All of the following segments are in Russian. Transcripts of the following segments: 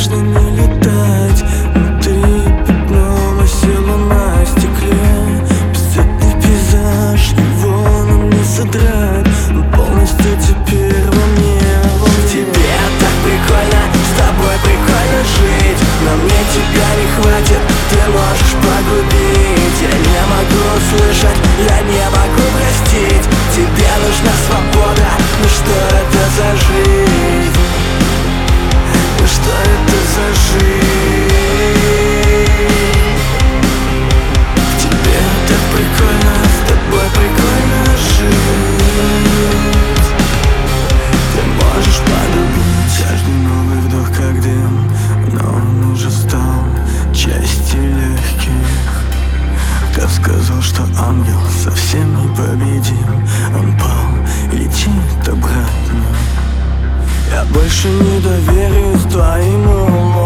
можно не летать, внутри пятном осела на стекле. Бесцветный пейзаж, его нам не содрать, но полностью теперь во мне. Тебе так прикольно, с тобой прикольно жить, но мне тебя не хватит, ты можешь погубить. Я не могу услышать, я не могу простить. Тебе нужна свобода, ну что это за жизнь? Ну что это за жизнь? Тебе так прикольно, с тобой прикольно жить. Ты можешь полюбить каждый новый вдох как дым, но он уже стал частью легких. Кто сказал, что ангел совсем непобедим? Он пал и летит обратно. Я больше не доверюсь твоим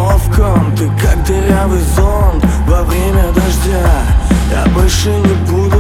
уловкам. Ты как дырявый зонт во время дождя. Я больше не буду